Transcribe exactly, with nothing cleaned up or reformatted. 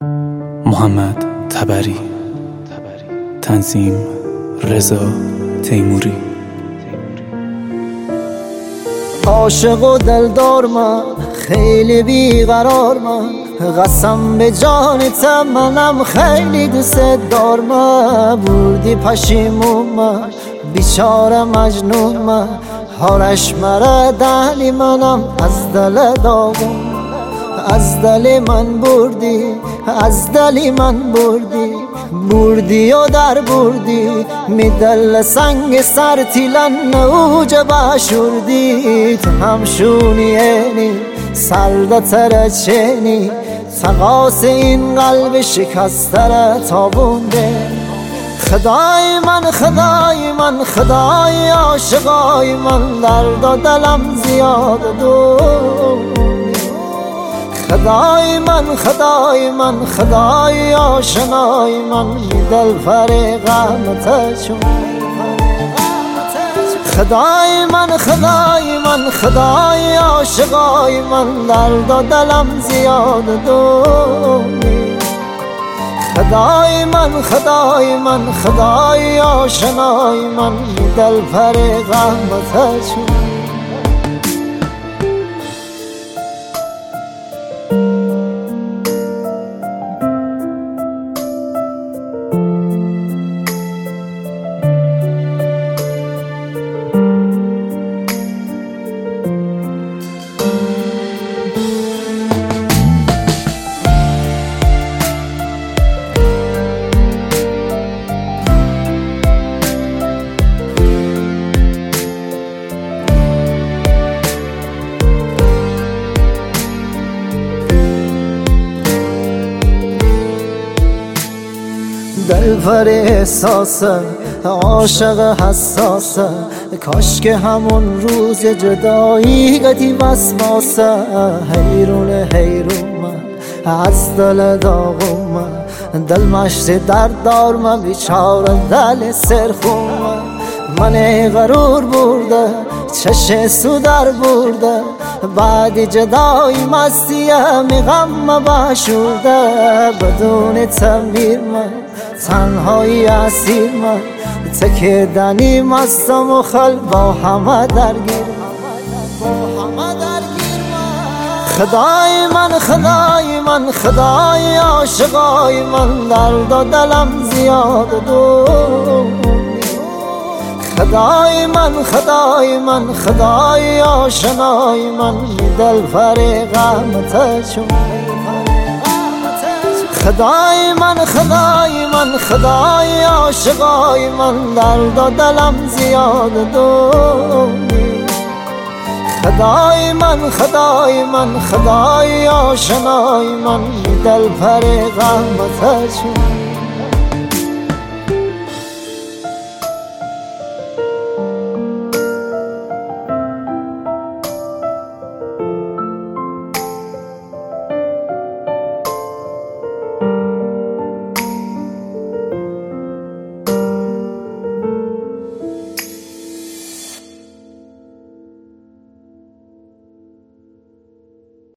محمد تبری، تنظیم رضا تیموری. عاشق و دلدار من، خیلی بیقرار من، قسم به جانتم منم خیلی دوست دار من. بودی پشیمون من، بیچاره مجنون من، حالش مرا دلی منم از دل داغون. از دل من بردی، از دل من بردی، بردی و در بردی، می دل سنگ سر تیلن نوج باشوردی. تو همشونی اینی سرده ترچینی، تقاس این قلب شکسته را تابونده. خدای من خدای من خدای عاشقای من، درد و دلم زیاد دونی. خدای من خدای من خدای آشنای من، دل فریقم چون. خدای من خدای من خدای عاشقای من، درد و دلم زیاد دونی. خدای من خدای من خدای آشنای من، دل فریقم چون. دل پر احساسه، عاشق حساسه، کاش که همون روز جدایی گتی وسواسه. حیرون حیرون من از دل داغون من، دل مشت درد دار من، بیچاره دل سرخون من. من غرور برده چش سو در برده، بعد جدایی مستی همی غم باشورده. بدون تمیر من تنهایی اسیر من، تکیدنی مستم و خل با همه درگیر. خدای من خدای من خدای عاشقای من، درد و دلم زیاد دونی. خدای من خدای من خدای آشنای من، دل فریقم چون. خدای من خدای من خدای عاشقای من، درد و دلم زیاد دونی. خدای من خدای من خدای آشنای من، دل فریقم چون.